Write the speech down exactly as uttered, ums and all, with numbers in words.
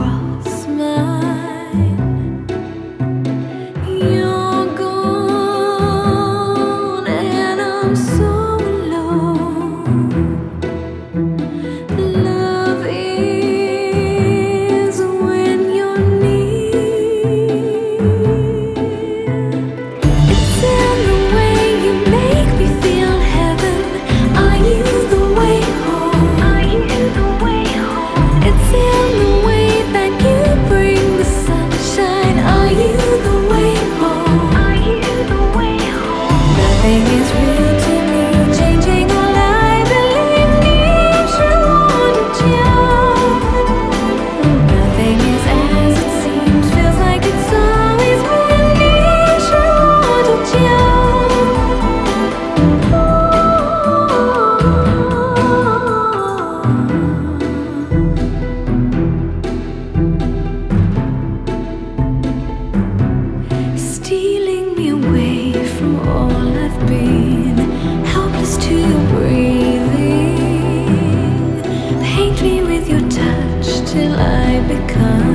cross mine. You're gone and I'm so alone. Love is when you're near. It's in the way you make me feel heaven. Are you the way home? Are you the way home? It's in the way that you bring the sunshine. Are you the way home? Are you the way home? Nothing is real to me, changing all I believe needs you on a job. Nothing is as it seems, feels like it's always been needs you on a job. Stealing me away from all I've been, helpless to your breathing. Paint me with your touch till I become